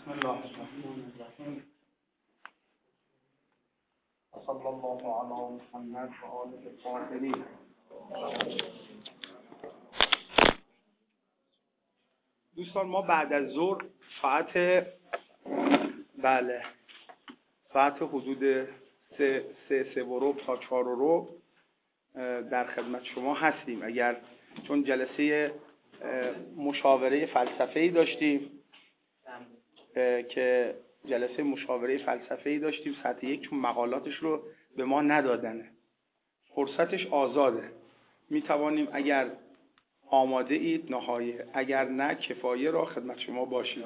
بسم الله الرحمن الرحیم. صلی الله علی محمد و آله الطاهرین. دوستان ما بعد از ظهر ساعت حدود 3:15 تا 4:15 در خدمت شما هستیم. چون جلسه مشاوره فلسفه‌ای داشتیم که جلسه مشاوره فلسفه‌ای داشتیم ساعت 1، چون مقالاتش رو به ما ندادنه. فرصتش آزاده، می توانیم اگر آماده اید نهایه، اگر نه کفایه را خدمت شما باشید.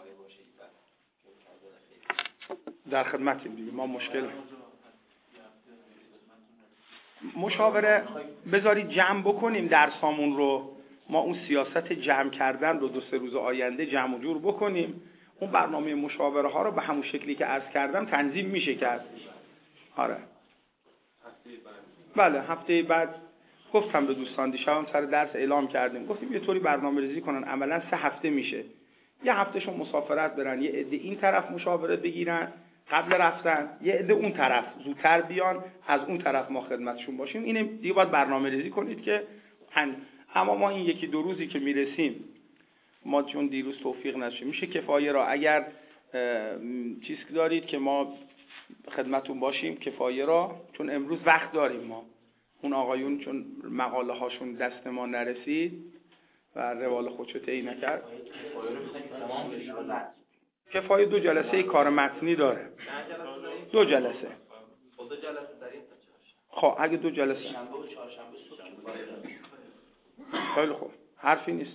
در خدمتیم دیگه، ما مشاوره بذارید جمع بکنیم درسامون رو. ما اون سیاست جمع کردن رو 2-3 روز آینده جمع و جور بکنیم. اون برنامه مشاوره ها رو به همون شکلی که عرض کردم تنظیم میشه کرد. آره. بله، هفته بعد گفتم به دوستان، دیشبم سر درس اعلام کردیم، گفتیم یه طوری برنامه ریزی کنن. عملا 3 هفته میشه. یه هفتهشون مسافرت برن، یه عده این طرف مشاوره بگیرن قبل رفتن، یه عده اون طرف زودتر بیان، از اون طرف ما خدمتشون باشیم. اینه دیگه، باید برنامه ریزی کنید که اما ما این 1-2 روزی که میرسیم، ما چون دیروز توفیق نشه، میشه کفایه را اگر چیز دارید که ما خدمتون باشیم کفایه را، چون امروز وقت داریم. ما اون آقایون چون مقاله هاشون دست ما نرسید و روال خودشو طی نکرد، کفایه 2 جلسه کار متنی داره. 2 جلسه. خب اگه 2 جلسه خیلی خوب، حرفی نیست.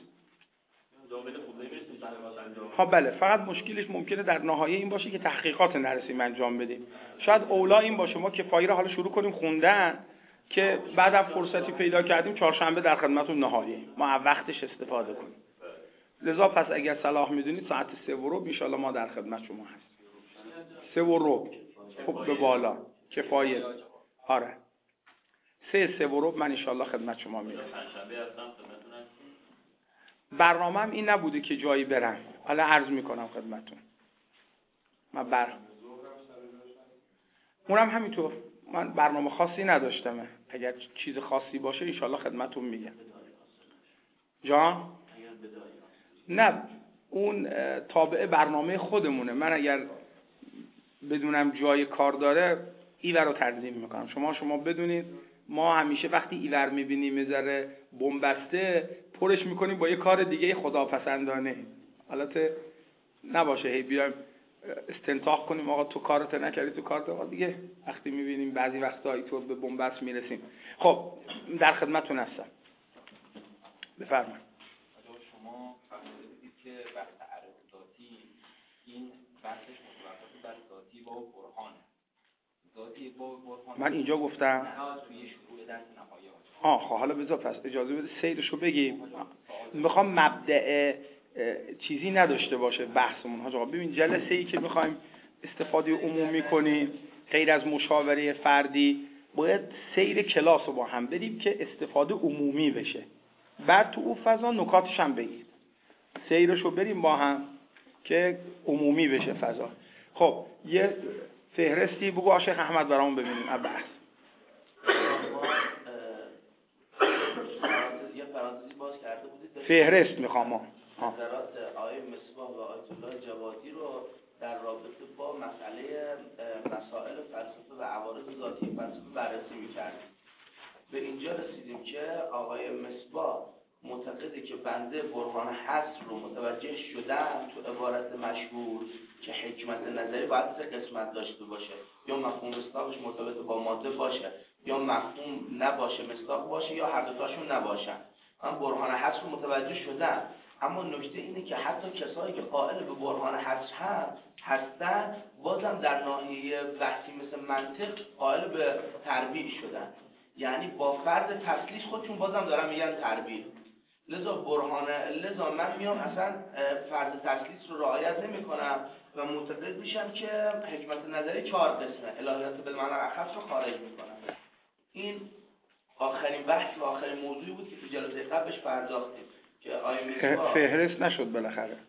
خب بله، فقط مشکلش ممکنه در نهایه این باشه که تحقیقات نرسیم انجام بدیم. شاید اولا این باشه ما کفایه رو حالا شروع کنیم خوندن، که بعدم فرصتی پیدا کردیم چهارشنبه در خدمتون نهایه ما وقتش استفاده کنیم. لذا پس اگر صلاح میدونید ساعت 3:15 ان شاءالله ما در خدمت شما هستیم. 3:15 خب به بالا کفایه. آره 3:15 من ان شاءالله خدمت شما میرسم. برنامه‌ام این نبوده که جایی برم، حالا عرض میکنم خدمتتون. اونم همینطور، من برنامه خاصی نداشتم. اگر چیز خاصی باشه ان شاءالله خدمتتون میگم. جان؟ نه، اون تابع برنامه خودمونه. من اگر بدونم جای کار داره ایور رو تنظیم میکنم. شما بدونید ما همیشه وقتی ایور میبینیم میذاره بنبسته، پرش میکنیم با یه کار دیگه خداپسندانه. حالت نباشه هی بیایم استنتاق کنیم آقا تو کارت نکردی، تو کارت آقا دیگه. وقتی میبینیم بعضی وقتا اینطور به بنبست میرسیم. خب در خدمتتون هستم، بفرمایید. شما فرمودید که بحث عرض ذاتی این بحثش متوقف بر ذاتی با برهانه. ذاتی با برهان من اینجا گفتم توی شروع درس نهایی. خب حالا بذار پس اجازه بده سیرشو بگیم. میخوام مبدأ چیزی نداشته باشه بحثمون. آقا ببین، جلسه ای که میخوایم استفاده عمومی کنیم غیر از مشاوره فردی، باید سیر کلاس رو با هم بریم که استفاده عمومی بشه. بعد تو اون فضا نکاتش هم بگید، سیرشو بریم با هم که عمومی بشه فضا. خب یه فهرستی بگو شیخ احمد برامون ببینیم بحث. یه پرانتزی باز کرده بودید فهرست میخوام نظرات آقای مصباح و آیت الله جوادی رو در رابطه با مسئله مسائل فلسفه و عوارض ذاتی فلسفه بررسی می‌کردیم. به اینجا رسیدیم که آقای مصباح معتقده که بنده برهان حصر رو متوجه شدم تو عبارت مشهور که حکمت نظری باید 3 قسمت داشته باشه، یا مفهوم مصداقش مرتبط با ماده باشه، یا مفهوم نباشه مصداق باشه، یا هر دوتاشون نباشن. من برهان حصر رو متوجه شدم، اما نکته اینه که حتی کسایی که قائل به برهان حصر هستن بازم در ناحیه بحثی مثل منطق قائل به تعبیر شدن. یعنی با فرض تسلیس خودشون بازم دارن میگن تعبیر. لذا من میام اصلا فرض تسلیس رو رعایت نمی‌کنم و معتقد میشم که حکمت نظری 4 قسمه، الهیات بالمعنی الاخص رو خارج میکنم. این آخرین بحث و آخرین موضوعی بود که تو جلسه قبلش پرداختیم که فهرست نشد بالاخره.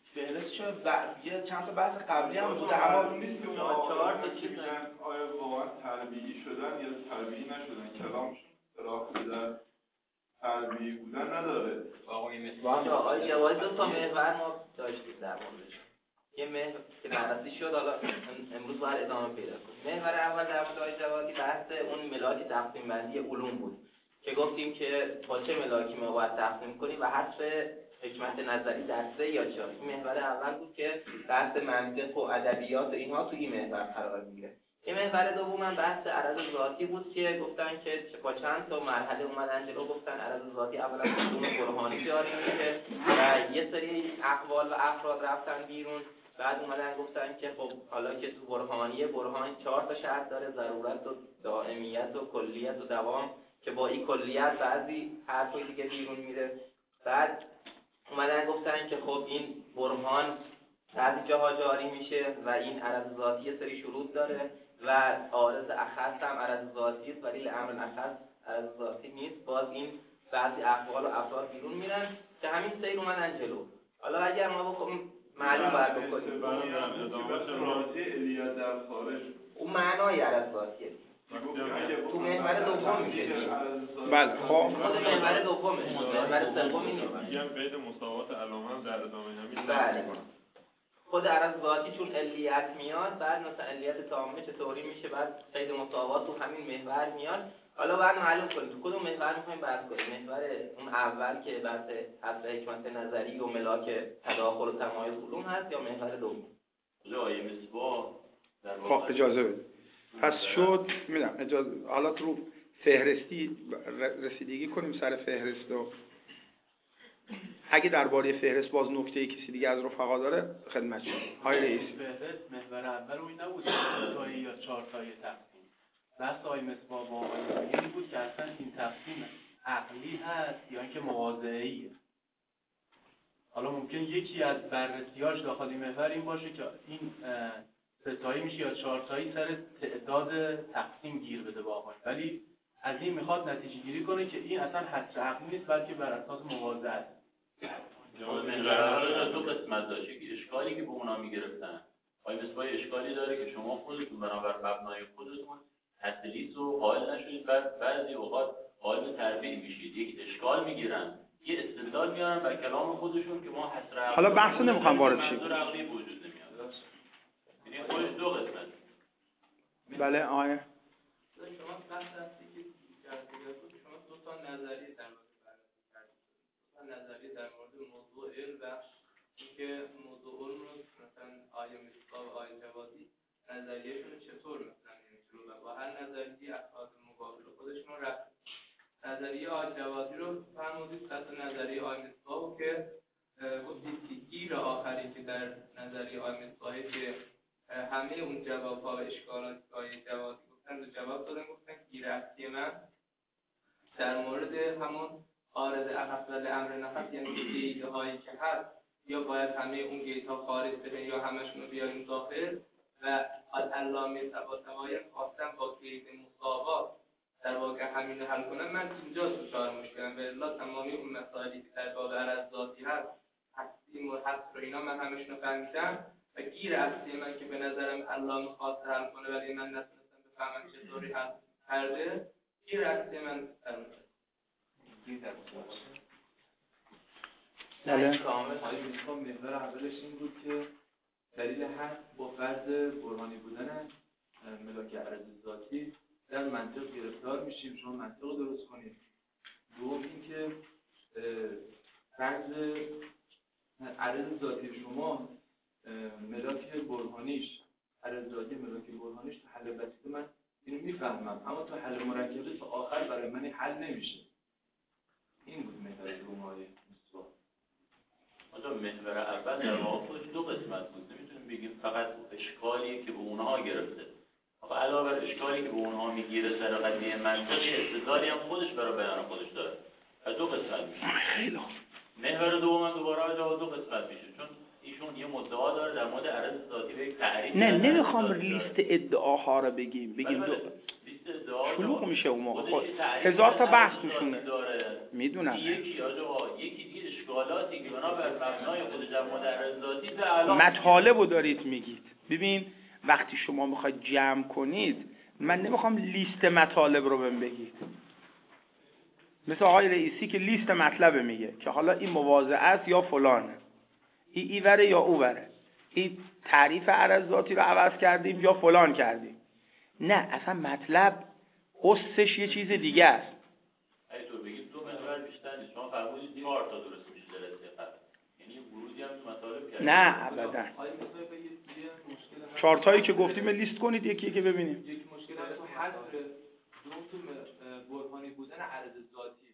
فهرستش یه چند تا بحث قبلی هم بوده، اما نیست که اون 4 تا چیز میگن آیا واقعا تربیعی شدن یا تربیعی نشدن. کلامشون رابطه در تربیعی بودن نداره. آقای جوادی دو تا محور ما داشتیم در موردش. یه محور که بررسی شد، حالا امروز باید ادامه پیدا کنه. محور اول در مورد آقای جوادی بحث اون ملاک تقسیم بندی علوم بود که گفتیم که با چه ملاکی ما باید تقسیم کنیم و حذف حکمت نظری در 3 یا 4. این محور اول بود که بحث منطق و ادبیات و اینها تو این محور قرار میگیره. این محور دوم بحث عرض ذاتی بود که گفتن که با چند تا مرحله اومدن جلو، گفتن عرض ذاتی اولا علوم برهانی جاری میشه و یه سری اقوال و افراد رفتن بیرون. بعد اومدن گفتن که خب حالا که تو برهان 4 تا شرط داره، ضرورت و دائمیت و کلیت و دوام، که با این کلیت بعضی حرفای دیگه بیرون میره. بعد اومدن گفتن که خب این برهان بعضی جاها جاری میشه و این عرض ذاتی یه سری شروط داره و عارض اخص هم عرض ذاتی است ولی امر اخص عرض ذاتی نیست. باز این بعضی اقوال و افراد بیرون میرن که همین سیر اومدن جلو. حالا اگر ما بخوام معلوم باید بکنیم راضی علیت در خارج اون معنای عرض ذاتیه تو محور دوم میشه. بله خب خود محور دومه، محور سومی نیست. میگم قید مساوات علامه در ادامه همین. بله خود عرض ذاتی چون علیت میاد، بعد مثلا علیت تامه چطوری میشه، بعد قید مساوات تو همین محور میاد. حالا باید معلوم کنیم تو کدوم محور میخوایم بحث کنیم. محور اون اول که بحث حذف حکمت نظری و ملاک تداخل و تمایز علوم هست، یا محور دوم؟ آیه مصباح در خب اجازه بده. پس شد میدم اجازه. حالا تو فهرستی رسیدگی کنیم سر فهرست و اگه درباره فهرست باز نکته کسی دیگه از رفقا داره خدمت شما. های رئیس فهرست محور اول اون نبود تایی یا 4 تایی تقسیم. بحث آقای مصباح با این بود که اصلا این تقسیم عقلی هست یا اینکه مواضعیه. حالا ممکن یکی از بررسی‌هاش داخل این محور این باشه که این 3 تایی میشه یا 4 تایی سر تعداد تقسیم گیر بده با آقای، ولی از این میخواد نتیجه گیری کنه که این اصلا حصر عقلی نیست بلکه بر اساس مواضعه است. محور دو قسمت داشته که اشکالی که به اونا میگرفتن. آقای مصباح اشکالی داره که شما خودتون بنابر مبنای خودتون تدلیس رو قائل نشدید، بعضی اوقات قائل تربیع میشید. یک اشکال میگیرن، یه استدلال میارن بر کلام خودشون که ما حصر عقلی، حالا بحث نمیخوام وارد شیم. منظور عقلی وجود نمیاد. یعنی خودش دو قسمت. بله آیه شما بحث هستی که شما 2 تا نظریه در مورد بررسی کردید. 2 تا نظریه در مورد موضوع علم و اینکه موضوع علم رو مثلا آیه مصباح و آیه جوادی نظریه‌شون چطور مثلا نمی‌تونه و با هر نظریه افراد مقابل خودشون رفت. نظریه آیه جوادی رو فرمودید، حتی نظریه آیه مصباح که گفتید که گیر آخری که در نظریه آیه مصباح که همه اون جواب‌ها و اشکالات آیه جوادی گفتن و جواب دادن، گفتن گیر اصلی من در مورد همون عارض اخص و امر نفس، یعنی گیت هایی که هست یا باید همه اون گیت ها خارج بشن یا همشون رو بیاریم داخل و علامه طباطبایی خواستم با گیت مساوات در واقع همین رو حل کنم. من اینجا دچار مشکلم و الا تمامی اون مسائلی که در باب عرض ذاتی هست، تقسیم و حذف و اینا من همشون رو فهمیدم و گیر اصلی من که به نظرم علامه خواست حل کنه ولی من نتونستم بفهمم چطوری حل کرده، گیر اصلی من بله کامل های میخوام محور اولش این بود که دلیل حذف با فرض برهانی بودن ملاک عرض ذاتی در منطق گرفتار میشیم. شما منطق رو درست کنید. دوم اینکه فرض عرض ذاتی شما ملاک برهانیش، عرض ذاتی ملاک برهانیش تو حل بسیط من اینو میفهمم، اما تو حل مرکبه تا آخر برای من حل نمیشه. این بود محور دوم های مصباح. حالا محور اول در واقع خودش 2 قسمت بود. نمیتونیم بگیم فقط اشکالی که به اونها گرفته. آقا علاوه بر اشکالی که به اونها میگیره سر قضیه منطقی، استدلالی هم خودش برای بیان خودش داره. از 2 قسمت میشه. خیلی خوب. محور دوم هم دوباره از 2 قسمت میشه، چون ایشون یه مدعا داره در مورد عرض ذاتی به یک تعریف. نه نمیخوام لیست ادعاها رو بگیم لیست ادعا شلوغ میشه اون موقع. خود 1000 تا بحث میشونه. میدونم. یکی دیگه اشکالاتی که بنابر مبنای خود جمع در ذاتی به الان مطالبو دارید میگید. ببین وقتی شما میخواید جمع کنید، من نمیخوام لیست مطالب رو بهم بگید. مثل آقای رئیسی که لیست مطلب میگه که حالا این مواضع است یا فلانه، این ایوره یا اووره، این تعریف عرض ذاتی رو عوض کردیم یا فلان کردیم. نه، اصلا مطلب قصش یه چیز دیگه است. اگه تو بگید 2 محور بیشتر نیست، شما فرمودید 4 تا درست میشه جلسه قبل، یعنی ورودی هم تو مطالب کردید. نه ابدا. 4 تایی که گفتیم لیست کنید یکی که ببینیم. یک مشکل تو حذف دو تو برهانی بودن عرض ذاتی.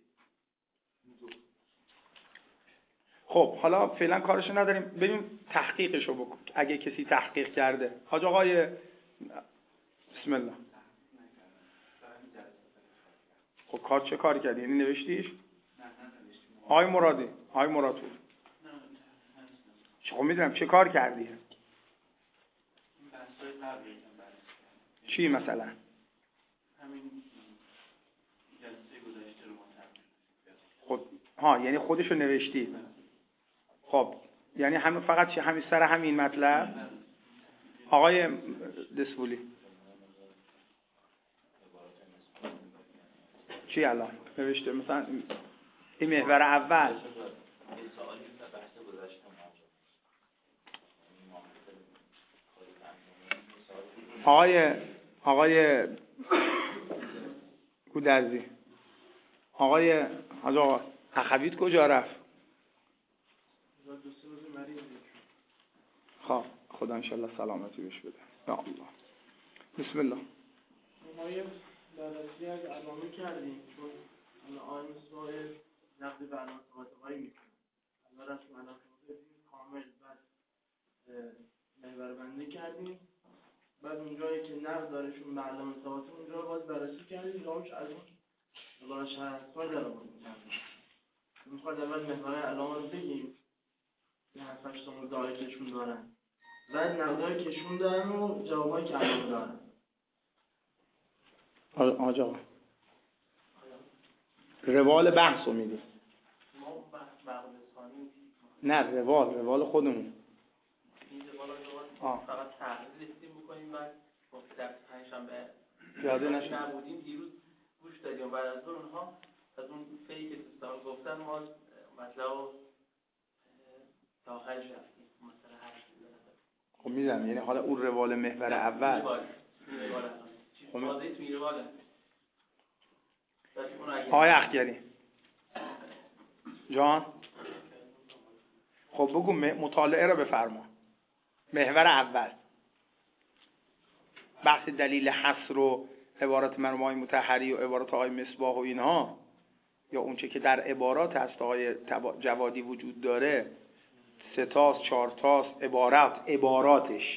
خب حالا فعلا کارشو نداریم، بریم تحقیقشو بکن اگه کسی تحقیق کرده. حاج آقای بسم الله. خب کار چه کاری کردی؟ یعنی نوشتیش؟ آقای مرادی، آقای مرادپور. خب میدونم چه کار کردی؟ چی مثلا؟ همین جلسه گذشته رو خب ها، یعنی خودشو نوشتی. خب یعنی همین فقط همین سر همین مطلب. آقای دسپولی چی الان نوشته؟ مثلا این محور اول آقای گودرزی، آقای حاج آقا اخویت کجا رفت؟ خب خدا انشالله سلامتی بهش بده. یا الله. بسم الله. ما یه بررسی از علامه کردیم چون آقای مصباح نقد برنامه ثبات‌هایی میکنه. اول از علامه کامل بعد محور بندی کردیم، بعد اونجایی که نقد دارشون به علامه ثبات اونجا رو باز بررسی کردیم، جامش از اون قرار شهرستان در آمد می‌کردیم. میخواد اول محور علامه رو بگیم که 7-8 تا مدعایی کهشون دارن، بعد نقدایی کهشون دارن و جوابایی که علامه دارن. آقا روال بحث رو میدیم. ما بحث ثانی نه، روال خودمون. این روال رو فقط تحلیل رسیم بکنیم، بعد گفت درس پنجشنبه یاده نشه نبودیم، دیروز گوش دادیم، بعد از اونها از اون فعلی که دوستان گفتن ما مطلب رو تا آخرش رفتیم مثلا 8 دقیقه. خب میدونم، یعنی حالا اون روال محور اول واضحی توی رواله. آقای اخگری جان، خب بگو مطالعه رو بفرما. محور اول بحث دلیل حصر و عبارت مرحوم آقای مطهری و عبارت آقای مصباح و اینها، یا اونچه که در عبارات هست آقای جوادی وجود داره، 3 تاست 4 تاست عباراتش.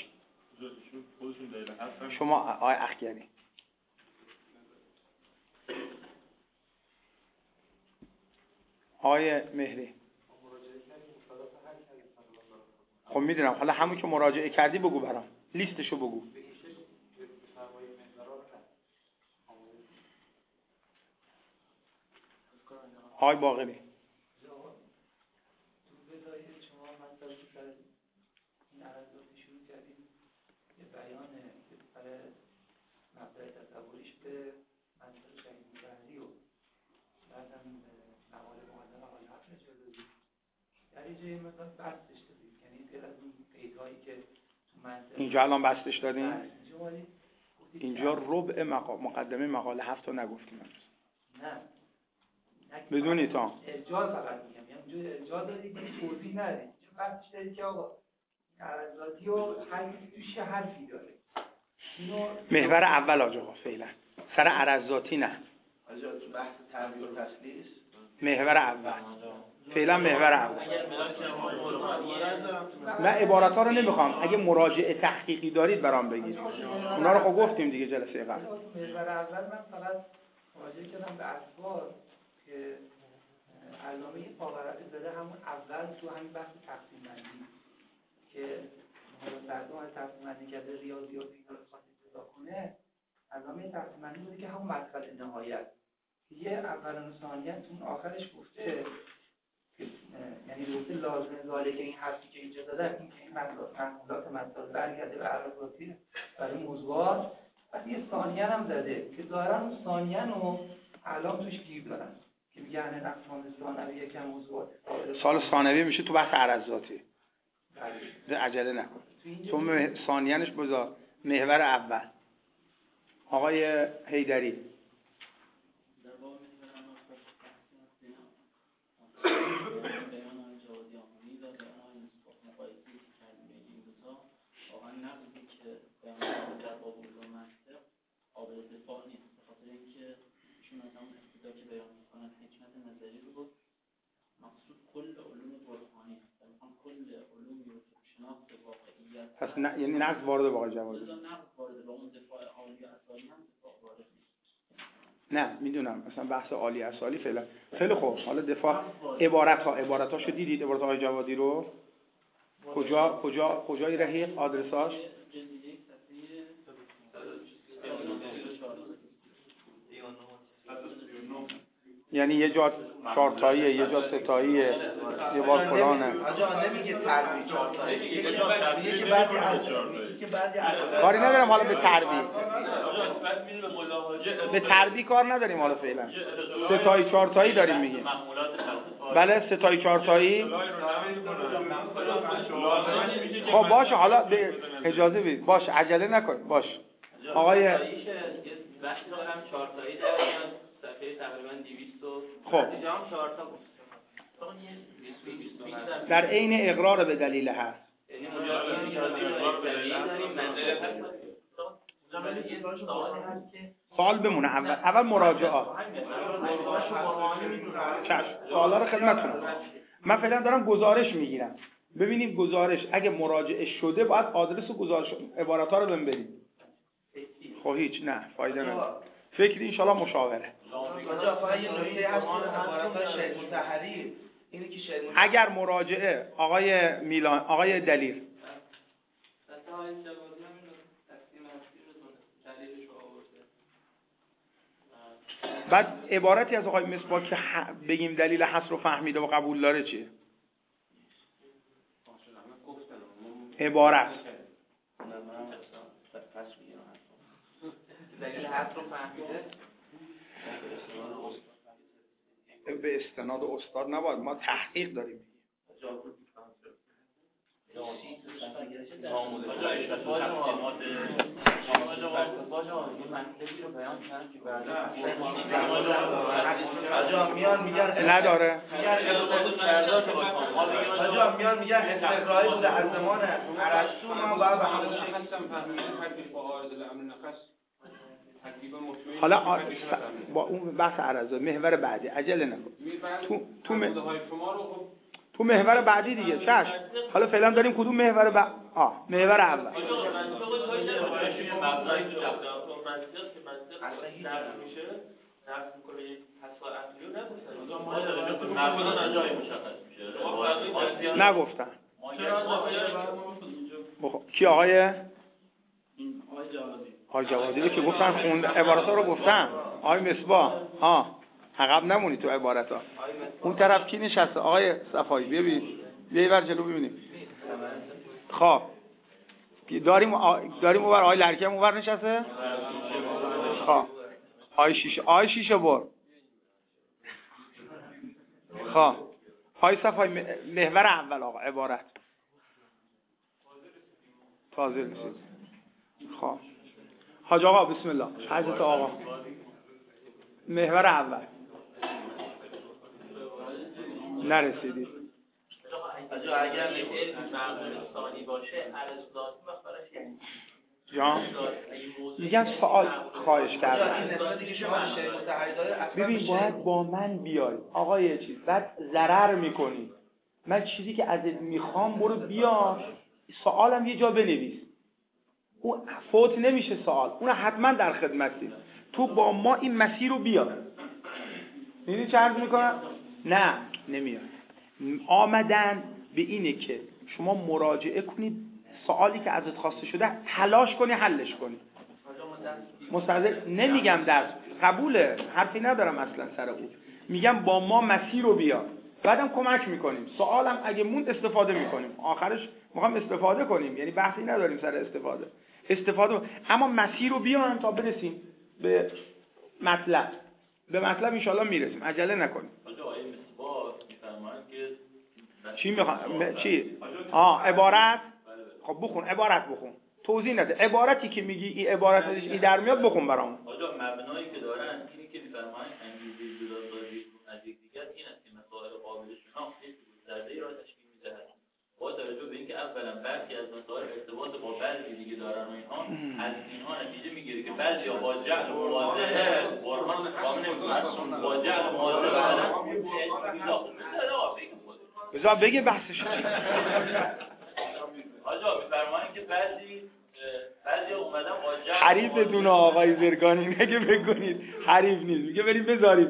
شما آقای اخگری آقای مهری، خب میدونم، حالا همون که مراجعه کردی بگو برام، لیستشو بگو. آقای باقری مبدأ تصوریش به منطق شهید مطهری و بعدم مقاله معلم آقای حافظ جلوی در یه جایی مثلا بستش دادید، یعنی غیر از اون قیدهایی که تو منطق اینجا الان بستش دادیم. اینجا ربع مقدمه مقاله 7 تا نگفتیم. نه بدونی تا ارجاع فقط میگم، یعنی اونجا ارجاع دادید توضیح ندید، چون بستش دادید که آقا عرضاتی و هر توش حرفی داره. محور اول آقا فعلا سر عرضاتی نه. آجا تو بحث تعبیر و تسلیس محور اول فعلا محور اول. نه عبارت ها رو نمیخوام، اگه مراجعه تحقیقی دارید برام بگید. اونا رو خب گفتیم دیگه جلسه قبل. محور اول من فقط مراجعه کردم به اسوار که علامه پاورقی زده همون اول تو همین بحث تقسیم بندی که مردم از تقسیم بندی کرده ریاضی و اینا رو کنه، علامه تقسیم بندی بوده که همون مدخل نهایت یه اول و ثانیت اون آخرش گفته که یعنی درسته لازم ذالک این حرفی که اینجا دادن این که این محمولات مسائل برگرده به عرضاتی برای موضوعات. بعد یه ثانیه هم زده که ظاهرا اون ثانیه رو الان توش گیر دارن که میگن اقسام ثانویه یکم موضوعات سال ثانویه میشه تو بحث عرضاتی. عجله نکن. تو ثانیه‌اش بذار محور اول. آقای حیدری پس یعنی نقد وارد واقع جوازی. نه میدونم مثلا بحث عالی اصالی فعلا. خیلی خوب. حالا دفاع عبارتاشو دیدید؟ عبارت آقای جوادی رو کجای رهیق آدرساش؟ یعنی یه جا 4 تاییه، یه جا 3 تاییه، یه بار فلانه. آجا نمیگه تربیت 4 تایی، میگه که بعضی کاری ندارم حالا به تربیت. به تربیت کار نداریم حالا فعلا. 3 تایی 4 تایی داریم میگیم. بله 3 تایی 4 تایی. خب باشه حالا اجازه بدید. باشه عجله نکن. باشه. آقای بحث دارم 4 تایی دارم. صفحه تقریبا 200 خب اینجا هم 4 تا بود. در عین اقرار به دلیل هست. یعنی مجازی سوال بمونه اول مراجعات. چشم سوالا رو خدمتتونم. من فعلا دارم گزارش میگیرم. ببینیم گزارش اگه مراجعه شده باید آدرس گزارش عبارت‌ها رو بهم بدید. خب هیچ نه فایده نداره. فکری ان شاء الله مشاوره. آجا فقط یه نکته هست عبارت شیخ متحری اینه که شیخ اگر مراجعه آقای میلان آقای دلیر بعد عبارتی از آقای مصباح که بگیم دلیل حصر رو فهمیده و قبول داره چیه؟ عبارت دلیل حصر رو فهمیده به استناد استاد نباید، ما تحقیق داریم. نداره. آجا میان میگن استقرایی بوده از زمان ارسطو ما باید به همون شکل حالا با اون بحث عرضه محور بعدی عجله نکن. تو محور بعدی دیگه چشم. حالا فعلا داریم کدوم محور محور اول. نگفتن. کی آقای جوادی رو که گفتن خوند عبارت‌ها رو گفتن. آقای مصباح عقب نمونی تو عبارت‌ها. اون طرف کی نشسته؟ آقای صفایی بیا بر جلو ببینیم. خب داریم اونور آقای لرکم اونور نشسته. خب آقای شیشه بر. خب آقای صفایی محور اول آقا عبارت تازه رسید. خب حاج آقا بسم الله. حضرت آقا محور اول نرسیدی. آجا اگر معمول ثانی باشه ارزداتی مخبرش یعنی جان میگم سوال خواهش کردم. ببین باید با من بیای آقای چیز بعد ضرر میکنی. من چیزی که ازت میخوام برو بیار سوالم یه جا بنویس. اون فوت نمیشه سوال. اون حتما در خدمتی. تو با ما این مسیر رو بیار. میدونی چه عرض میکنم؟ نه نمیاد. آمدن به اینه که شما مراجعه کنید سوالی که ازت خواسته شده تلاش کنی حلش کنی. مستعد نمیگم در قبوله حرفی ندارم اصلا سر اون. میگم با ما مسیر رو بیار. بعدم کمک میکنیم، سوالم اگه موند استفاده میکنیم، آخرش میخوام استفاده کنیم، یعنی بحثی نداریم سر استفاده اما مسیر رو بیان تا برسیم به مطلب. به مطلب انشالله میرسیم، عجله نکنیم. آقای مصباح میفرمایند که چی میخوام چی؟ عبارت. خب بخون عبارت، بخون توضیح نده. عبارتی که میگی این عبارت این در میاد بخون برام. آقا مبنایی که دارن اینی که میفرمایند انگیزه جداسازی از یکدیگر این است که مسائل قابل شناخت گسترده‌ای را تشکیل می‌دهد. با توجه به اینکه اولا برخی از مسائل ارتباط با بعضی دیگه دارن و اینها از اینها نتیجه میگیره که بعضیا با جعل و مواضعه برهان کامل با جعل و مواضعه بذار بگه بحثش چی. آقا میفرمایند که بعضی اومدن با جعل حریف بدون آقای زرگانی نگه بگونید حریف نیست، میگه بریم بذارید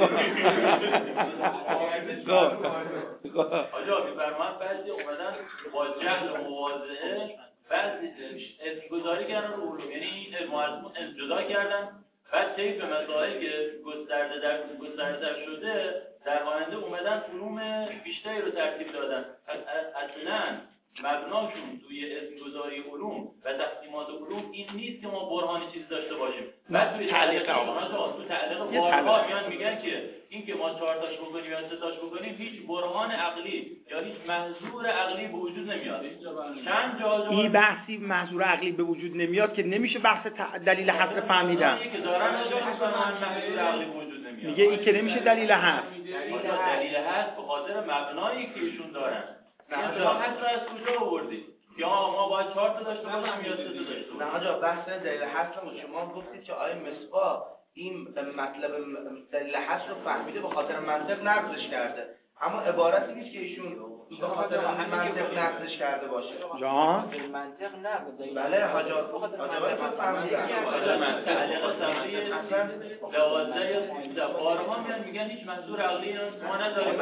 آجا میفرمایند بعضی اومدن با جهل و مواضعه بعضی اسمگذاری کردن رو علوم، یعنی این علم جدا کردن، بعد طیف مسائلی که گسترده شده در آینده اومدن علوم بیشتری رو ترتیب دادن. اصلا مبناشون توی اسمگذاری علوم و تقسیمات علوم این نیست که ما برهانی چیزی داشته باشیم. بعد توی تعلیق بارها میگن که این که ما 4 تاش بکنیم یا 3 تاش بکنیم هیچ برهان عقلی یا هیچ محضور عقلی به وجود نمیاد. چند جا این بحثی محضور عقلی به وجود نمیاد که نمیشه بحث دلیل حصر فهمیدن. که دارن محضور عقلی به وجود نمیاد. میگه این که نمیشه دلیل حصر. دلیل حصر به خاطر مبنایی که ایشون دارن. شما حصر از کجا آوردید؟ یا ما باید 4 تا داشته باشیم یا 3 تا داشته باشیم؟ نه آقا بحث دلیل حصر شما گفتید که آیه مصباح این مطلب دلیل حصر رو فهمیده به خاطر منطق نقضش کرده، اما عبارتی نیست که ایشون به خاطر منطق نقضش کرده باشه. جان منطق نقض. بله حاجات حاجات فهمیدن. تعلیق صحیح لوازه بارها میگن هیچ منظور عقلی ما نداریم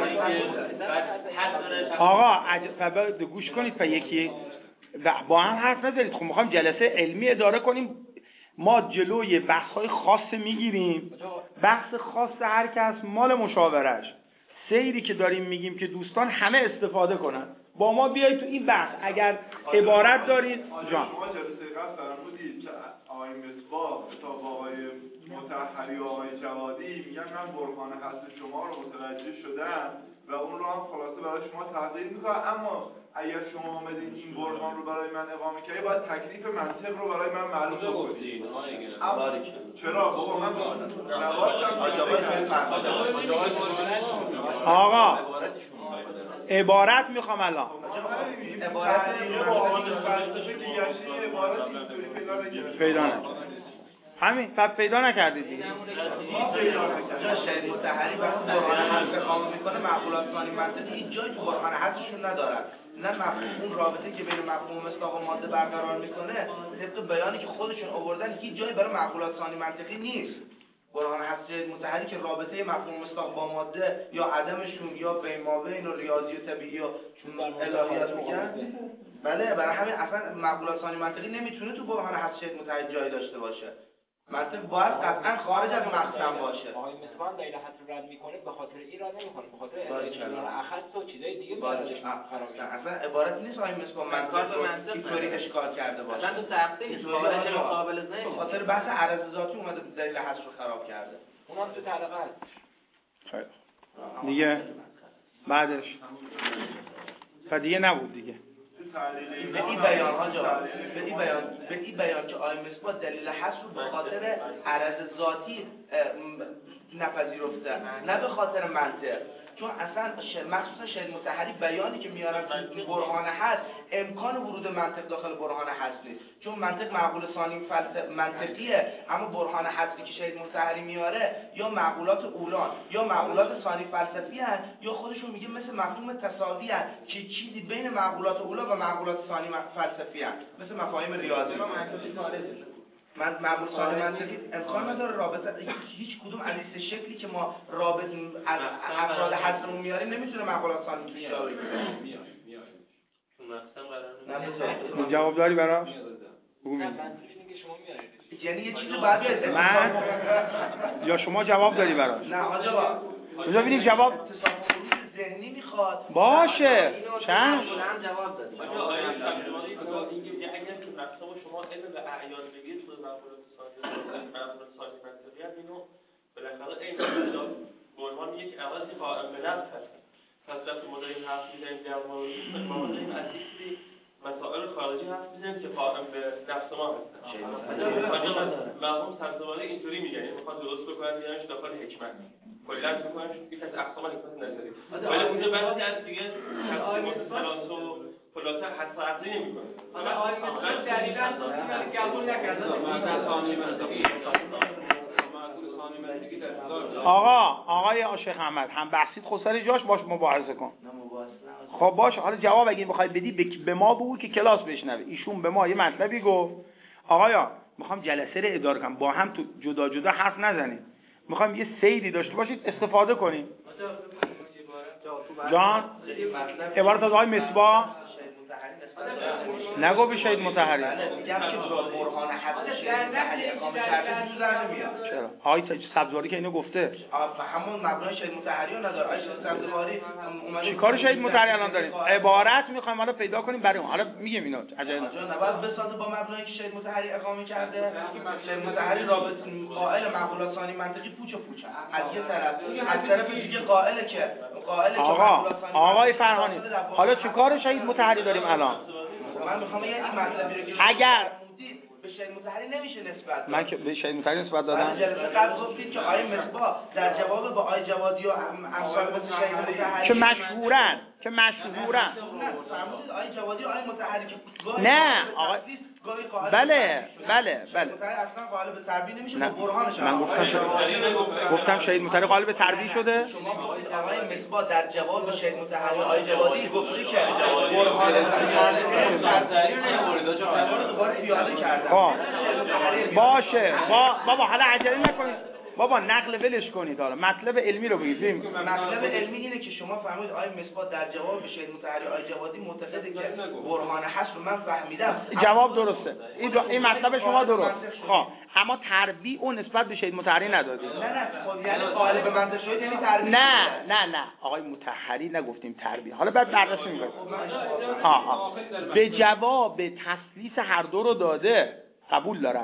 آقا گوش کنید تا یکی با هم حرف نزنید. خب میخوایم جلسه علمی اداره کنیم، ما جلوی بحث‌های خاص میگیریم، بحث خاص هر کس مال مشاورش. سیری که داریم میگیم که دوستان همه استفاده کنن، با ما بیایید تو این بحث. اگر عبارت دارید جان شما جلسه قبل فرمودید که آقای مصباح تا آقای مطهری و آقای جوادی میگن من برهان حصر شما رو متوجه شدم و اون رو هم خلاصه برای شما تحقیق میکنم، اما اگر شما آمدید این برهان رو برای من اقامه کردید باید تکلیف منطق رو برای من معلوم کنید. چرا بابا من آقا عبارت میخوام الان عبارت پیدا نکردید. همین پیدا نکردید دیگه. شهید مطهری وقتی برهان حصر اقامه میکنه معقولات ثانی منطقی هیچ جایی تو برهان حصرشون ندارن. نه مفهوم اون رابطه که بین مفهوم مصداق و ماده برقرار میکنه طبق بیانی که خودشون آوردن هیچ جایی برای معقولات ثانی منطقی نیست. برهان حصر مطهری که رابطه مفهوم مصداق با ماده یا عدمشون یا بین ما بین و ریاضی و طبیعی و الهیات میگن، بله برای همین اصلا معقولات ثانی منطقی نمیتونه تو برهان حصر مطهری جای داشته باشه. منطق باید قطعا خارج از مقسم باشه. آقای مصباح دلیل حصر رد میکنه به خاطر این رد نمیکنه، به خاطر استدلال اخص و چیزای دیگه اصلا عبارتی نیست آقای مصباح منطق اینطوری اشکال کرده باشه. اصلا تو تحقیق خارج مقابل ذهن به خاطر بحث عرض ذاتی اومده دلیل حصر رو خراب کرده. اونم تو طلقه است. خیلی دیگه بعدش دیگه نبود دیگه. به این بیان ها به این بیان که آیه مصباح دلیل حصر رو به خاطر عرض ذاتی نپذیرفته، نه به خاطر منطق. چون اصلا مخصوصا شهید مطهری بیانی که میارن تو برهان هست امکان ورود منطق داخل برهان هست نیست، چون منطق معقول ثانی منطقیه، اما برهان هستی که شهید مطهری میاره یا معقولات اولان یا معقولات ثانی فلسفی هست یا خودشون میگه مثل مفهوم تساوی هست که چیزی بین معقولات اولان و معقولات ثانی فلسفی هست، مثل مفاهیم ریاضی. من معقول ثانی منطقی امکان نداره رابطه هیچ کدوم از این شکلی که ما رابط افراد حصرمون میاریم نمیتونه معقولات ثانی توش جا بگیره. جواب داری براش؟ یعنی یه چیزی باید من یا شما جواب داری براش؟ نه آقا ببینیم جواب ذهنی میخواد باشه چشم جواب دادیم. اگر که مثلا شما علم به اعیان بگید به مقولات ساده منطقیت اینو بالاخره این برهان یک عوضی قائم به نفس هست. پس وقتی ما داریم حرف میزنیم در مورد این از یک مسائل خارجی حرف میزنیم که قائم به نفس ما هستن. مرحوم سبزواری اینطوری میگن، یعنی میخواد درست بکنن بیانش داخل حکمت کلا میکنن یک از اقسام حکمت نظری، ولی اونجا بعضی از دیگه تقسیمات ثلاثه و خلاصه حتی عقلی نمیکنه. حالا آیمتون دلیلاً قبول نکردن آقای شیخ احمد هم بحثید خود سر جاش باش مباحثه کن. خب باشه، حالا جواب اگه بخوای بدی به ما بگو که کلاس بشنوه. ایشون به ما یه مطلبی گفت آقایا میخوام جلسه رو اداره کنم، با هم تو جدا جدا حرف نزنید، میخوام یه سیری داشته باشید استفاده کنیم. جان عبارت از آقای مصباح نگو به شهید مطهری. میگم که برهان حق شهید مطهری اقامه کرده تو در نمیاد. چرا؟ آقای سبزواری که اینو گفته. همون مبنای شهید مطهری رو نداره. آقای سبزواری اومده چیکار شهید مطهری الان داریم؟ عبارت میخوایم حالا پیدا کنیم برای اون. حالا میگم اینا عجله نه. باید بسازه با مبنایی که شهید مطهری اقامه کرده. شهید مطهری رابط قائل مقولات ثانی منطقی پوچ و پوچ. از یه طرف از طرف دیگه قائل که آقای فرهانی حالا چیکار شهید مطهری داریم الان؟ من میخوام یه مطلبی رو که اگر به شهید مطهری نمیشه نسبت من که به شهید مطهری نسبت دادم. جلسه قبل گفتید که آیه مصباح در جواب با آیه جوادی و امثال مثل شهید مطهری که مشهورن فرمودید آیه جوادی و آیه مطهری که نه آقای بله اصلا قائل به تربیه نمیشه با برهانش. من گفتم شهید مطهری قائل به تربیه شده. شما گفتید آقای مصباح در جواب به شهید مطهری و آیه جوادی گفتی که برهان دوباره پیاده کردن. باشه بابا حالا عجله نکنید بابا، نقل ولش کنید. حالا مطلب علمی رو بگید. مطلب علمی اینه که شما فهمید آیه مصباح در جواب به شهید مطهری آیه جوادی معتقده که برهان حصر رو من فهمیدم. جواب درسته، این مطلب شما درست. خب اما تربیع اون نسبت به شهید مطهری ندادید. نه خب یعنی قائل به منطق شد یعنی تربیع. نه آقای مطهری نگفتیم تربیع. حالا بعد بررسی می‌کنیم. به جواب تثلیث هر دو رو داده، قبول دارم.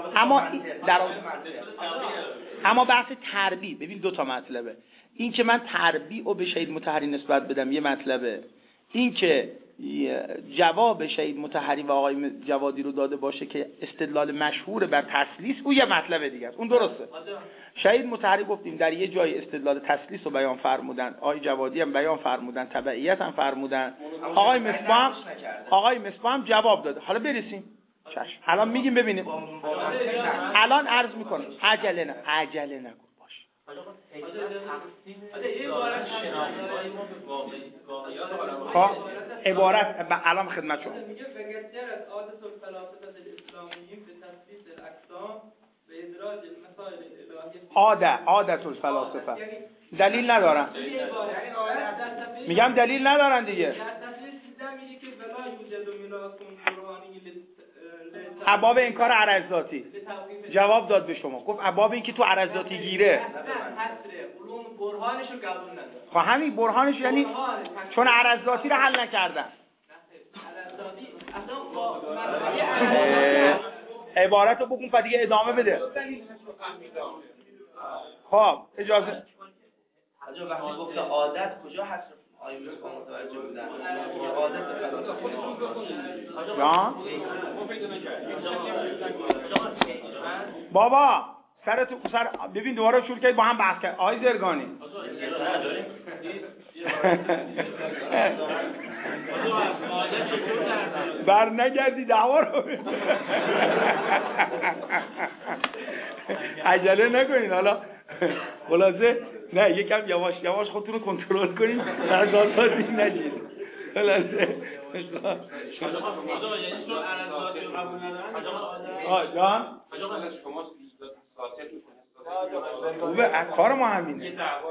اما بحث تربیع، ببین دو تا مطلبه. این که من تربیع رو به شهید مطهری نسبت بدم یه مطلبه، این که جواب شهید مطهری و آقای جوادی رو داده باشه که استدلال مشهور بر تثلیث، اون یه مطلب دیگه است. اون درسته. شهید مطهری گفتیم در یه جای استدلال تثلیث رو بیان فرمودن، آقای جوادی هم بیان فرمودن، تبعیت هم فرمودن، آقای مصباح هم جواب داده. حالا برسیم چشم. الان میگیم ببینیم. الان عرض میکنم. عجله نکن باش. خب عبارت الان خدمت شما. میگه بگرچه از عادت الفلاسفه الاسلامیین به تثبیت الاقسام و ادراج المسائل الهیه. عادت الفلاسفه دلیل ندارن. میگم دلیل ندارن دیگه. میگه که ولا یوجد ملاکون برهانی ابواب انکار عرض ذاتی جواب داد به شما، گفت ابواب این که تو عرض ذاتی گیره علوم برهانش رو قبول نداره. خب همین برهانش یعنی چون عرض ذاتی رو حل نکردن. عبارت رو بگون دیگه ادامه بده. خب اجازه وقتی گفت عادت کجا هست؟ آیه مصباح متوجه بودن جان بابا سر ببین دوباره شروع کردید با هم بحث کرد. آقای زرگانی بر نگردی دعوا رو عجله نکنید. حالا خلاصه نه یکم یواش خودتون رو کنترل کنید در دادی نگید. خلاصه جان خوبه کار ما همینه.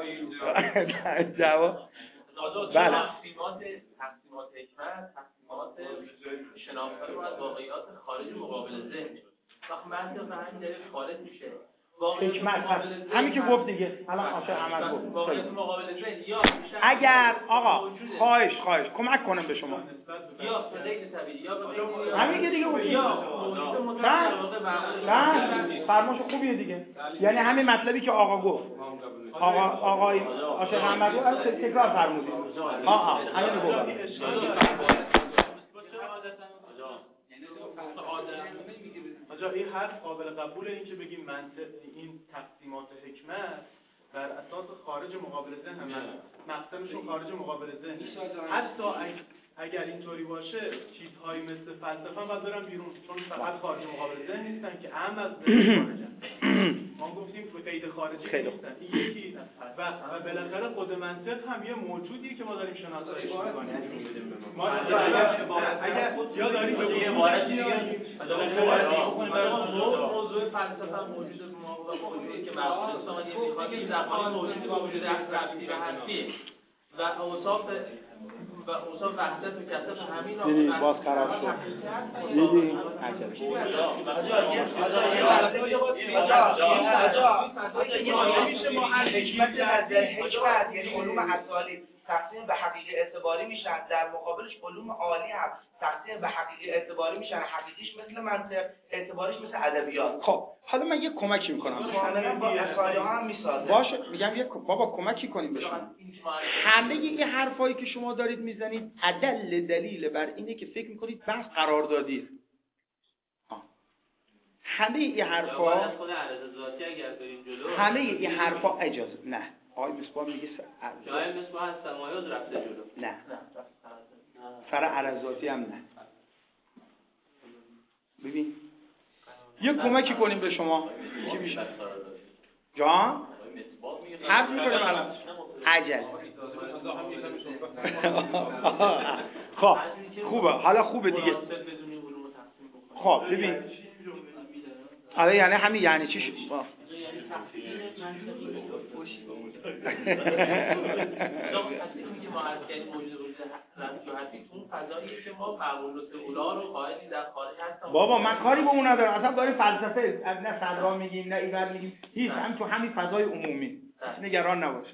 جواب بله تقسیمات حکمت، تقسیمات شناختن رو از واقعیات خارج مقابل ذهن شد. وقتی من همین دلیل خارج میشه حکمت هست. همین که گفت دیگه الان عاشق احمد گفت. واقعیت مقابل ذهن یا اگر آقا خواهش کمک کنم به شما یا غیر طبیعی یا به غیر همین که دیگه اوکی. نه فرماش خوبیه دیگه. یعنی همین مطلبی که آقا گفت، آقای عاشق احمد گفت تکرار فرمودید. همین گفت. آجا این حرف قابل قبوله، این که بگیم منطق این تقسیمات حکمت بر اساس خارج مقابل ذهن هم مقصدشون خارج مقابل ذهن. حتی اگر اینطوری باشه چیزهایی مثل فلسفه هم باید برن بیرون، چون فقط خارج مقابل ذهن نیستن که اهم از ذهن خارجن. ما گفتیم قید خارجی نیستن، این یکی و بالاخره خود منطق هم یه موجودیه که ما داریم شناساییش می‌کنیم. ما اگر یا داریم به عبارت موضوع فلسفه هم موجوده به ما و موجودی که مقصود ما یه می‌خوایم در حال موجودی با وجود ربطی و حسی و اوصاف وحدت و کثرت همین را دیدی باز خراب شد. دیدی میشه ما از حکمت یعنی علوم اصالی تقسیم به حقیقی اعتباری میشن، در مقابلش علوم عالی هم تقسیم به حقیقی اعتباری میشن، حقیقیش مثل منطق، اعتباریش مثل ادبیات. خب حالا من یه کمکی میکنم با اصالی ها هم میسازه. باشه میگم بابا کمکی کنیم به شما. همه این حرفایی که شما دارید میزنید دلیل بر اینه که فکر میکنید بحث قراردادیه. همه این حرفا همه این حرفا اجازه نه آقای مصباح میگه جای مصباح از تمایز رفته جلو. نه سر عرضاتی هم نه. ببین یه کمکی کنیم به شما چی میشه جان حرف میکنیم الان عجل خب خوبه حالا خوبه دیگه. خب ببین آره یعنی همین یعنی چی شد بابا من کاری با اون ندارم اصلا داریم فلسفه از نه صدرا میگیم نه ایور میگیم هیچ هم تو همین فضای عمومی نگران نباش.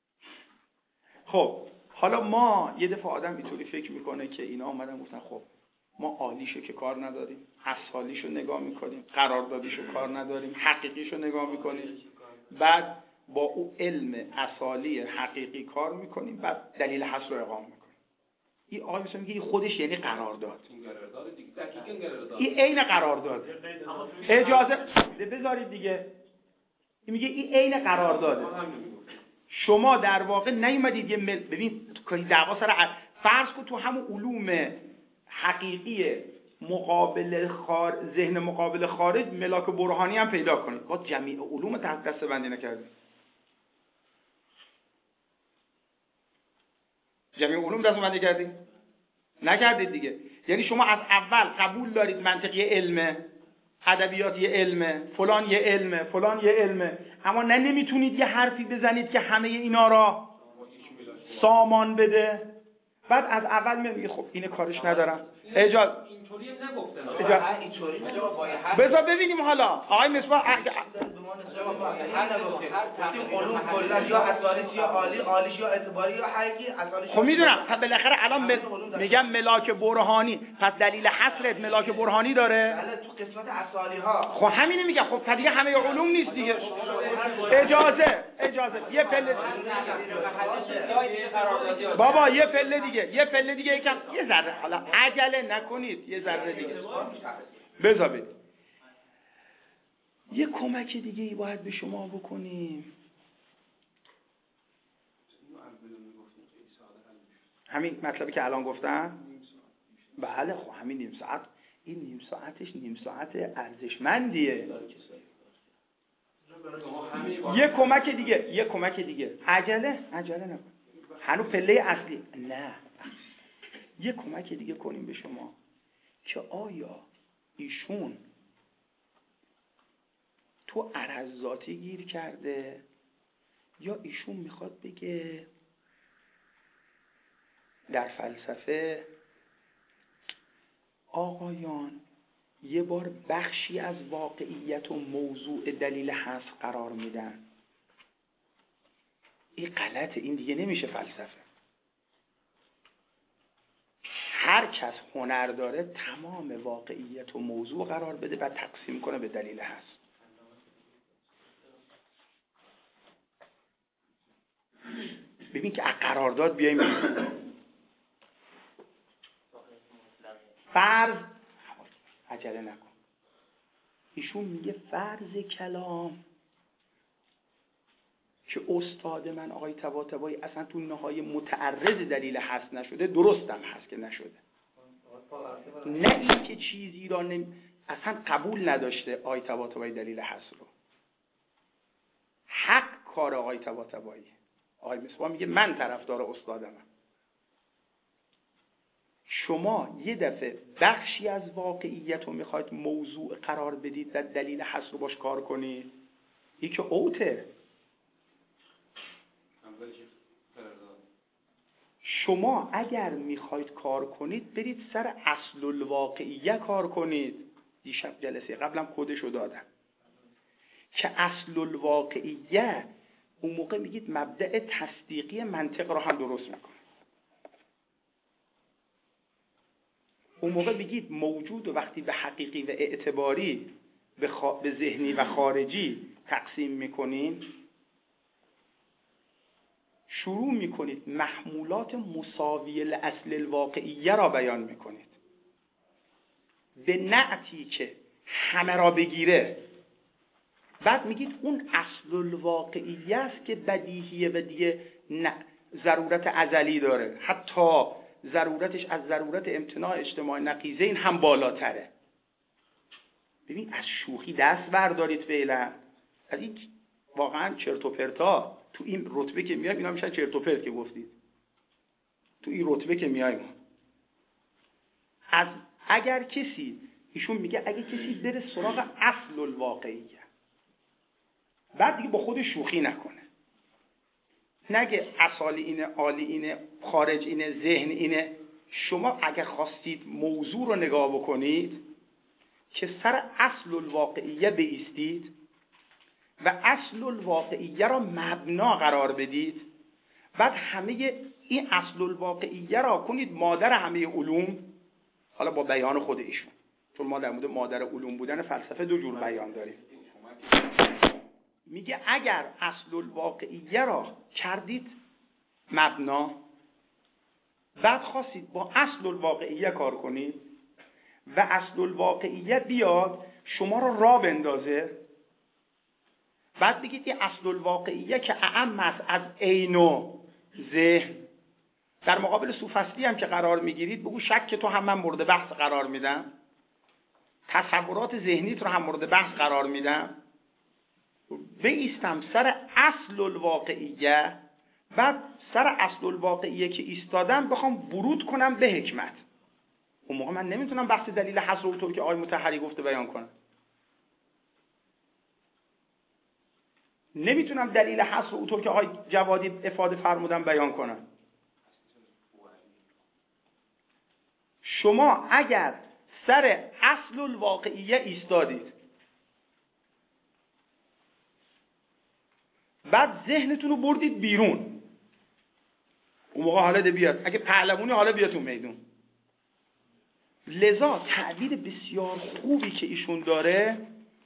خب حالا ما یه دفعه آدم اینطوری فکر میکنه که اینا اومدن گفتن خب ما عالیشو که کار نداریم، اصالیشو نگاه میکنیم، قراردادیشو کار نداریم، حقیقیشو نگاه میکنیم، بعد با او علم اصالی حقیقی کار میکنیم، بعد دلیل حصر رو اقامه میکنیم. این آقای مثلا میگه این خودش یعنی قرارداد. این عین قرارداد. اجازه بذارید دیگه. این میگه این عین قرارداده. شما در واقع نیومدید یه ببین دعوا سر فرض کن تو همون علوم حقیقی مقابل ذهن مقابل خارج ملاک برهانی هم پیدا کنید. با جمعی علوم تحت دسته بندی نکردید. جمعی علوم دسته بندی کردید؟ نکردید دیگه. یعنی شما از اول قبول دارید منطق یه علمه، ادبیات یه علمه، فلان یه علمه، فلان یه علمه، اما نمیتونید یه حرفی بزنید که همه اینا را سامان بده. بعد از اول میگه خب اینه کارش ندارم. اجازه اینطوری نگفتم. اینطوری بذار ببینیم حالا آقای مصباح علوم کلا یا اصالیش یا عالیش یا اعتباری یا حقیقی اصالیش. خب میدونم خب بالاخره الان میگم ملاک برهانی، پس دلیل حصرت ملاک برهانی داره؟ بله تو قسمت اصالی ها. خب همینه میگم. خب دیگه همه علوم نیست دیگه. اجازه یه پله بابا یه پله دیگه یکم یه ذره حالا عجله نکنید یه ذره دیگه بذار بدید. یه کمک دیگه ای باید به شما بکنیم. همین مطلبی که الان گفتم. بله خب همین نیم ساعت، این نیم ساعتش نیم ساعت ارزشمندیه. یه کمک دیگه عجله نکن هنوز پله اصلی نه. یه کمک دیگه کنیم به شما که آیا ایشون تو عرضاتی گیر کرده یا ایشون میخواد بگه در فلسفه آقایان یه بار بخشی از واقعیت و موضوع دلیل حذف قرار میدن. این غلطه، این دیگه نمیشه فلسفه. هر کس هنر داره تمام واقعیت و موضوع قرار بده و تقسیم کنه به دلیل حذف. ببین که قرارداد بیایم فرض، عجله نکن، ایشون میگه فرض کلام که استاد من آقای طباطبایی اصلا تو نهای متعرض دلیل حذف نشده، درستم هست که نشده، نه این که چیزی را اصلا قبول نداشته آقای طباطبایی دلیل حذف رو. حق کار آقای طباطبایی. آقای مصباح میگه من طرفدار استادمم. شما یه دفعه بخشی از واقعیت رو میخواید موضوع قرار بدید و دلیل حذف رو باش کار کنید، این که اوته. شما اگر میخواید کار کنید برید سر اصل الواقعیه کار کنید. دیشب جلسه قبلم کدشو دادم که اصل الواقعیه اون موقع میگید مبدأ تصدیقی منطق رو هم درست میکنه. اون موقع میگید موجود و وقتی به حقیقی و اعتباری به ذهنی و خارجی تقسیم میکنین، شروع میکنید محمولات مساوی الاصل الواقعیه را بیان میکنید به نعتی که همه را بگیره. بعد میگید اون اصل الواقعیه است که بدیهیه و دیگه ضرورت ازلی داره، حتی ضرورتش از ضرورت امتناع اجتماع نقیضه این هم بالاتره. ببین از شوخی دست بردارید فعلا، از این واقعا چرت و پرتا. تو این رتبه که میایم اینا میشن چرت و پرت که گفتید. تو این رتبه که میایم از اگر کسی، ایشون میگه اگه کسی بره سراغ اصل الواقعیه، بعد دیگه با خود شوخی نکنه، نگه اصالی اینه، عالی اینه، خارج اینه، ذهن اینه. شما اگه خواستید موضوع رو نگاه بکنید که سر اصل الواقعیه بایستید و اصل الواقعیه را مبنا قرار بدید، بعد همه این اصل الواقعیه را کنید مادر همه علوم، حالا با بیان خود ایشون، چون ما در مورد مادر علوم بودن فلسفه دو جور بیان داریم. میگه اگر اصل الواقعیه را کردید مبنا، بعد خواستید با اصل الواقعیه کار کنید و اصل الواقعیه بیاد شما را راه بندازه، بعد بگید این اصل الواقعیه که اعم است از عین و ذهن، در مقابل سوفسطی هم که قرار میگیرید بگو شک تو هم من مورد بحث قرار میدم، تصورات ذهنیت رو هم مورد بحث قرار میدم، بایستم سر اصل الواقعیه، بعد سر اصل الواقعیه که ایستادم بخوام ورود کنم به حکمت. اون موقع من نمیتونم بحث دلیل حصر اونطور که آقای مطهری گفته بیان کنم، نمیتونم دلیل حصر اونطور که آقای جوادی افاده فرمودن بیان کنم. شما اگر سر اصل الواقعیه ایستادید، بعد ذهنتون رو بردید بیرون، اون موقع حالا ده بیاد، اگه پهلوانی حالا بیاد تو میدون. لذا تعبیر بسیار خوبی که ایشون داره،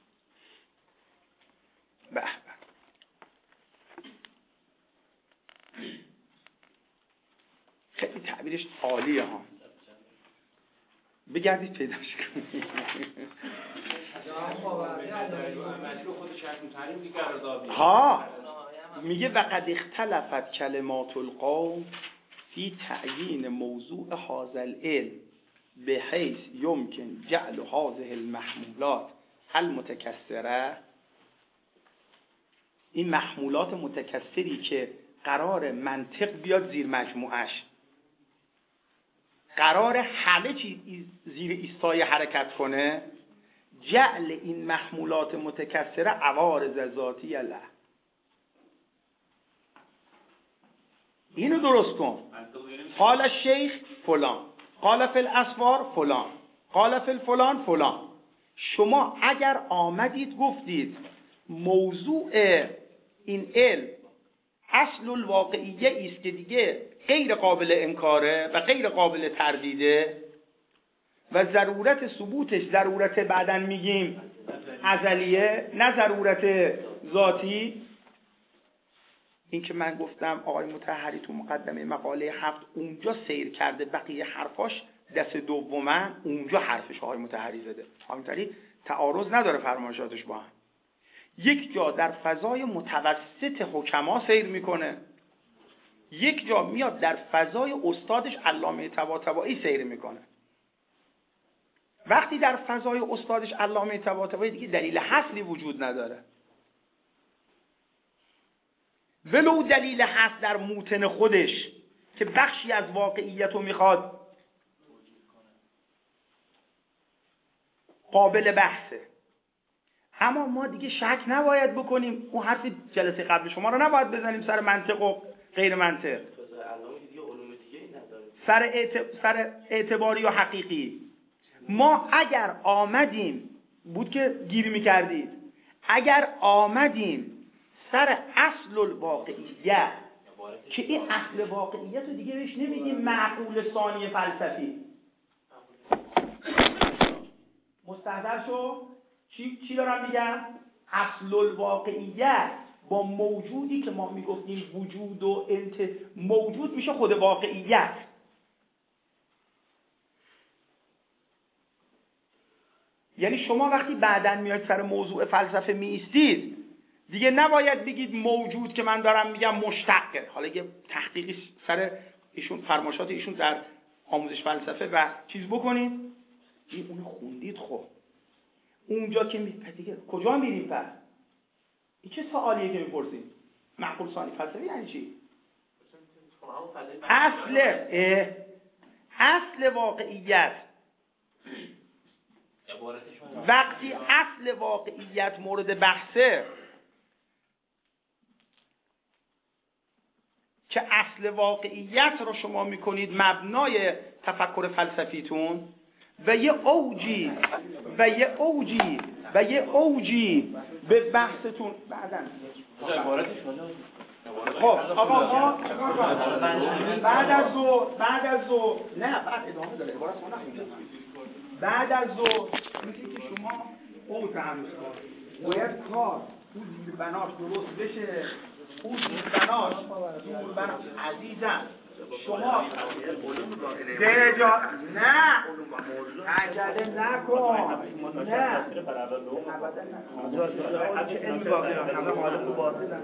به خیلی تعبیرش عالیه ها، بگردید پیداش کنید. ها میگه وقد اختلفت کلمات القوم فی تعیین موضوع هذا العلم بحیث یمکن جعل هذه المحمولات المتکثره، این محمولات متکثری که قرار منطق بیاد زیر مجموعش، قرار همه چیز زیر ایستای حرکت کنه، جعل این محمولات متکثره عوارض ذاتی له. اینو درست کن. قال الشیخ فلان، قال فی الاسفار فلان، قال فی الفلان فلان. شما اگر آمدید گفتید موضوع این علم اصل الواقعیه است که دیگه غیر قابل انکاره و غیر قابل تردیده و ضرورت ثبوتش ضرورت بعدن میگیم ازلیه نه ضرورت ذاتی. این که من گفتم آقای مطهری تو مقدمه مقاله 7 اونجا سیر کرده، بقیه حرفاش دست دومه، اونجا حرفش آقای مطهری زده. آقای مطهری تعارض نداره فرمایشاتش با هم. یک جا در فضای متوسط حکما سیر میکنه، یک جا میاد در فضای استادش علامه طباطبایی سیر میکنه. وقتی در فضای استادش علامه طباطبایی دیگه دلیل حصلی وجود نداره، ولو دلیل هست در موتن خودش که بخشی از واقعیت رو میخواد قابل بحثه. اما ما دیگه شک نباید بکنیم، اون حرف جلسه قبل شما رو نباید بزنیم سر منطق و غیر منطق، سر اعتباری و حقیقی. ما اگر آمدیم بود که گیر میکردید، اگر آمدیم سر اصل الواقعیت که این اصل واقعیت رو دیگه بهش نمیگیم معقول ثانی فلسفی. مستحضر شو چی دارم میگم؟ اصل الواقعیت با موجودی که ما میگفتیم وجود و موجود میشه خود واقعیت. یعنی شما وقتی بعدن میاد سر موضوع فلسفه میایستید دیگه نباید بگید موجود که من دارم میگم مشتقه. حالا یه تحقیقی سر ایشون فرمایشات ایشون در آموزش فلسفه و چیز بکنید، این اون خوندید. خب اونجا که دیگه کجا میریم پس؟ این چه سوالیه که میپرسید؟ معقول ثانی فلسفی یعنی چی؟ اصل واقعیت. وقتی اصل واقعیت مورد بحثه که اصل واقعیت رو شما میکنید مبنای تفکر فلسفیتون و یه اوجی به بحثتون بعدن. خب آقا ما بعد از ظهر نه بعد ادامه داره، عبارت ما نخونیم. بعد از ظهر میگه که شما اوج هنوز باید کار اون زیربناش درست بشه. اون زیربناش عزیزم شما نه عجله نکن، نه چه علمی باقی را همه حال مباطل